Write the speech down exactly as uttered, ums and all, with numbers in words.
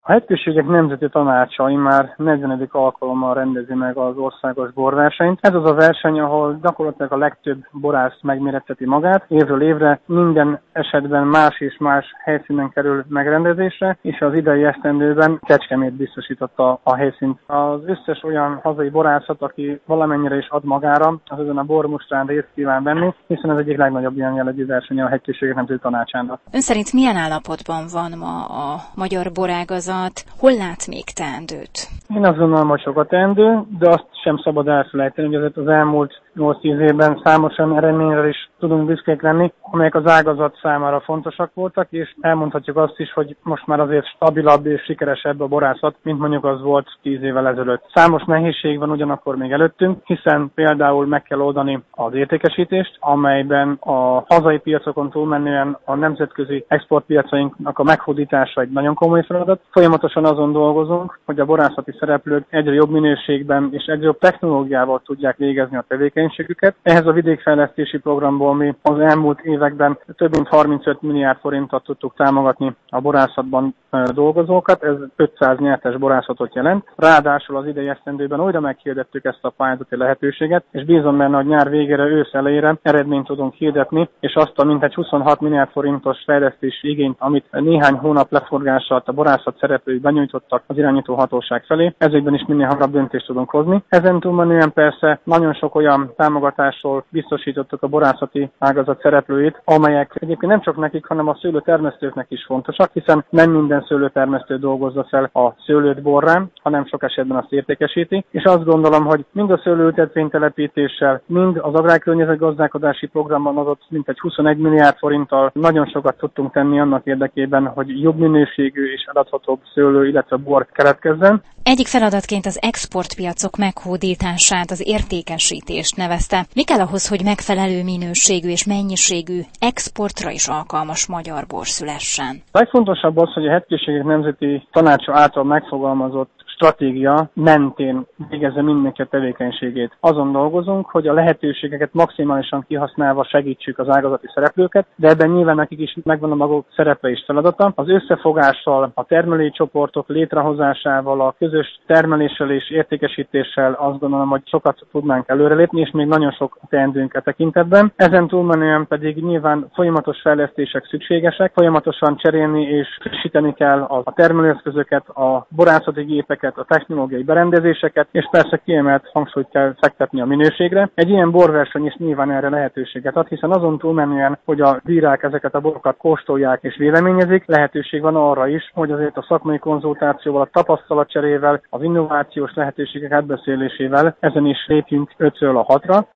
A Hegyközségek Nemzeti Tanácsa már negyvenedik alkalommal rendezi meg az országos borversenyt. Ez az a verseny, ahol gyakorlatilag a legtöbb borász megméretteti magát. Évről évre minden esetben más és más helyszínen kerül megrendezésre, és az idei esztendőben Kecskemét biztosította a helyszínt. Az összes olyan hazai borászat, aki valamennyire is ad magára, az ezen a bormustrán részt kíván venni, hiszen ez egyik legnagyobb ilyen jellegű verseny a Hegyközségek Nemzeti Tanácsának. Ön szerint milyen állapotban van ma a magyar borágazat? Hol lát még teendőt? Én azt gondolom, hogy sokat teendő, de azt sem szabad elfelejteni, hogy azért az elmúlt nyolc-tíz évben számos olyan eredményre is tudunk büszkék lenni, amelyek az ágazat számára fontosak voltak, és elmondhatjuk azt is, hogy most már azért stabilabb és sikeresebb a borászat, mint mondjuk az volt tíz évvel ezelőtt. Számos nehézség van ugyanakkor még előttünk, hiszen például meg kell oldani az értékesítést, amelyben a hazai piacokon túlmenően a nemzetközi exportpiacainknak a meghódítása egy nagyon komoly feladat. Folyamatosan azon dolgozunk, hogy a borászati szereplők egyre jobb minőségben és egyre jobb technológiával tudják végezni a tevékenységüket. Ehhez a vidékfejlesztési programból mi az elmúlt években több mint harmincöt milliárd forintot tudtuk támogatni a borászatban dolgozókat, ez ötszáz nyertes borászatot jelent. Ráadásul az idei esztendőben újra meghirdettük ezt a pályázati lehetőséget, és bízom benne, hogy nyár végére, ősz elejére eredményt tudunk hirdetni, és azt a mintegy huszonhat milliárd forintos fejlesztési igényt, amit néhány hónap leforgással a borászat szereplői benyújtottak az irányító hatóság felé, ezekben is minél hamarabb döntést tudunk hozni. Ezen túlmenően persze nagyon sok olyan támogatásról biztosítottuk a borászati ágazat szereplőit, amelyek egyébként nem csak nekik, hanem a szőlőtermesztőknek is fontosak, hiszen nem minden szőlőtermesztő dolgozza fel a szőlőt borrán, hanem sok esetben azt értékesíti, és azt gondolom, hogy mind a szőlőültetvénytelepítéssel, mind az agrárkörnyezetgazdálkodási programban adott mintegy huszonegy milliárd forinttal nagyon sokat tudtunk tenni annak érdekében, hogy jobb minőségű és eladhatóbb szőlő, illetve bor keletkezzen. Egyik feladatként az exportpiacok meghódítását, az értékesítést nevezte. Mi kell ahhoz, hogy megfelelő minőségű és mennyiségű exportra is alkalmas magyar bor szülessen? A legfontosabb az, hogy a Hegyközségek Nemzeti Tanácsa által megfogalmazott stratégia mentén végezze mindenki a tevékenységét. Azon dolgozunk, hogy a lehetőségeket maximálisan kihasználva segítsük az ágazati szereplőket, de ebben nyilván nekik is megvan a maguk szerepe és feladata. Az összefogással, a termelői csoportok létrehozásával, a közös termeléssel és értékesítéssel azt gondolom, hogy sokat tudnánk előrelépni, és még nagyon sok teendőnk e tekintetben. Ezen túlmenően pedig nyilván folyamatos fejlesztések szükségesek, folyamatosan cserélni és frissíteni kell a termelőeszközöket, a borászati gépeket, a technológiai berendezéseket, és persze kiemelt hangsúlyt kell fektetni a minőségre. Egy ilyen borverseny is nyilván erre lehetőséget ad, hiszen azon túlmenően, hogy a bírák ezeket a borokat kóstolják és véleményezik, lehetőség van arra is, hogy azért a szakmai konzultációval, a tapasztalatcserével, az innovációs lehetőségek átbeszélésével ezen is lépjünk ötről a hatra.